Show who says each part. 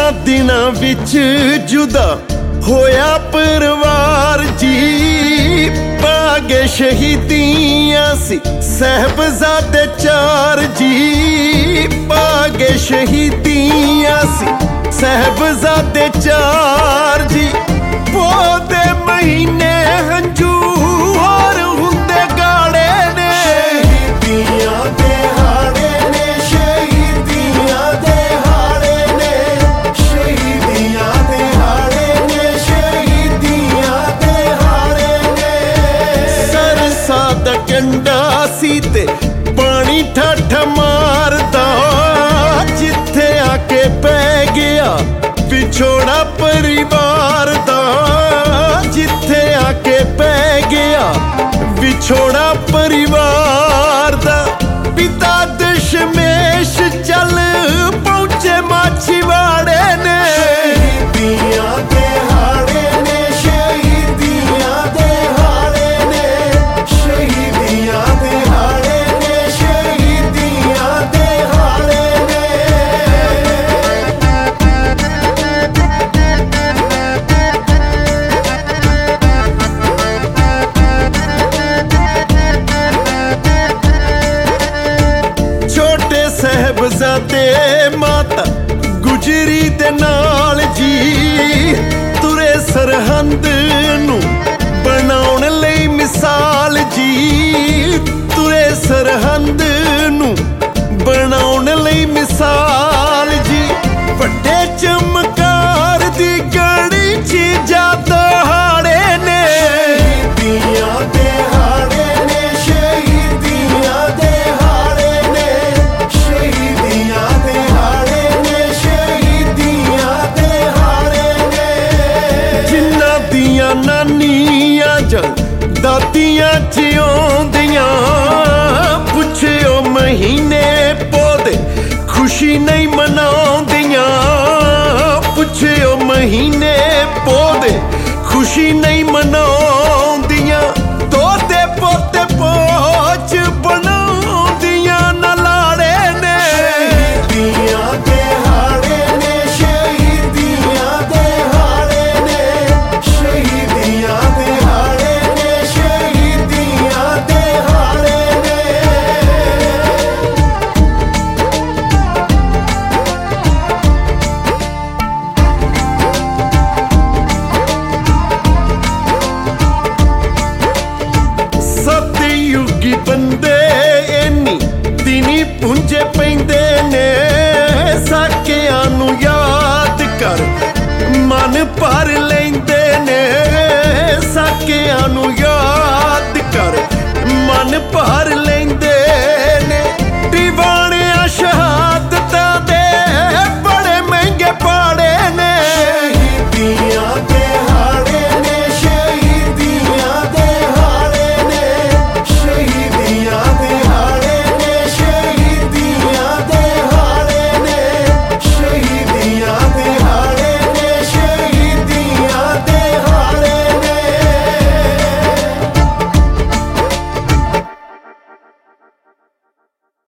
Speaker 1: ਜਿਨ੍ਹਾਂ ਦਿਨਾਂ ਵਿੱਚ ਜੁਦਾ ਹੋਇਆ ਪਰਿਵਾਰ ਜੀ, ਪਾ ਗਏ ਸ਼ਹੀਦੀਆਂ ਸੀ ਸਾਹਿਬਜ਼ਾਦੇ 4 ਜੀ, ਪਾ ਗਏ ਸ਼ਹੀਦੀਆਂ ਸੀ ਸਾਹਿਬਜ਼ਾਦੇ 4 ਜੀ। ਪੋਹ ਦੇ ਮਹੀਨੇ ਹੰਝੂ ਹੋਰ ਹੁੰਦੇ ਗਾੜੇ ਨੇ, ਸ਼ਹੀਦੀਆਂ ਦੇ ਹਾੜੇ ਨੇ, ਸ਼ਹੀਦੀਆਂ ਦੇ ਹਾੜੇ ਨੇ, ਸ਼ਹੀਦੀਆਂ ਦੇ ਹਾੜੇ ਨੇ, ਸ਼ਹੀਦੀਆਂ ਦੇ ਹਾੜੇ ਨੇ। ਸਰਸਾ ਦਾ ਕੰਡਾ ਸੀ ਤੇ ਪਾਣੀ ਠੱਠ ਮਾਰਦਾ, ਜਿੱਥੇ ਆ ਕੇ ਪੈ ਗਿਆ ਵਿਛੋੜਾ ਪਰਿਵਾਰ ਦਾ, ਜਿੱਥੇ ਆ ਕੇ ਪੈ ਗਿਆ ਵਿਛੋੜਾ ਪਰਿਵਾਰ ਦਾ। ਪਿਤਾ ਦਸ਼ਮੇਸ਼ ਚੱਲ ਪਹੁੰਚੇ ਮਾਛੀਵਾੜੇ ਨੇ, ਸ਼ਹੀਦੀਆਂ ਦੇ ਹਾੜੇ ਨੇ, ਸ਼ਹੀਦੀਆਂ ਦੇ ਹਾੜੇ ਨੇ, ਸ਼ਹੀਦੀਆਂ ਦੇ ਹਾੜੇ ਨੇ, ਸ਼ਹੀਦੀਆਂ ਦੇ ਹਾੜੇ ਨੇ। ਸਾਹਿਬਜ਼ਾਦੇ ਮਾਤਾ ਗੁਜਰੀ ਦੇ ਨਾਲ ਜੀ, ਤੁਰੇ ਸਰਹੰਦ ਨੂੰ ਬਣਾਉਣ ਲਈ ਮਿਸਾਲ ਜੀ, ਤੁਰੇ ਸਰਹੰਦ ਨੂੰ ਬਣਾਉਣ ਲਈ ਮਿਸਾਲ ਜੀ। ਵੱਡੇ ਚਮਕਾਰ ਦੀ ਗੜੀ 'ਚ ਜਾਦਾ ਹਾੜੇ ਨੇ, ਸ਼ਹੀਦੀਆਂ ਦੇ ਹਾੜੇ ਨੇ, ਸ਼ਹੀਦੀਆਂ ਦੇ ਹਾੜੇ ਨੇ, ਸ਼ਹੀਦੀਆਂ ਦੇ ਹਾੜੇ ਨੇ, ਸ਼ਹੀਦੀਆਂ ਦੇ ਹਾੜੇ ਨੇ। ਜਿਨ੍ਹਾਂ ਦੀਆਂ ਨਾਨੀਆਂ ਜਾਂ ਦਾਦੀਆਂ ਜਿਉਂਦੀਆਂ, ਪੁੱਛਿਓ ਮਹੀਨੇ ਪੋਦੇ ਖੁਸ਼ੀ ਨਹੀਂ ਮਨਾਉਂਦੀਆਂ, ਪੁੱਛਿਓ ਮਹੀਨੇ ਪੋਦੇ ਖੁਸ਼ੀ ਨਹੀਂ ਮਨਾਉਂਦੀਆਂ। ਦੋਤੇ ਪੋਤੇ ਪੋਚ ਬਣਾਉਂਦੀਆਂ ਨਾ ਲਾੜੇ ਨੇ, ਸ਼ਹੀਦੀਆਂ ਦੇ ਹਾੜੇ ਨੇ, ਸ਼ਹੀਦੀਆਂ ਦੇ ਹਾੜੇ ਨੇ, ਸ਼ਹੀਦੀਆਂ ਦੇ ਹਾੜੇ ਨੇ, ਸ਼ਹੀਦੀਆਂ ਦੇ ਹਾੜੇ ਨੇ। ਸਤਿਯੁਗੀ ਬੰਦੇ ਇੰਨੀ ਦਿਨੀ ਪੁੰਜੇ ਪੈਂਦੇ ਨੇ, ਸਾਕਿਆਂ ਨੂੰ ਯਾਦ ਕਰ ਮਨ ਭਰ ਲੈਂਦੇ ਨੇ, ਸਾਕਿਆਂ ਨੂੰ ਯਾਦ ਕਰ ਮਨ ਭਰ ਲੈਂਦੇ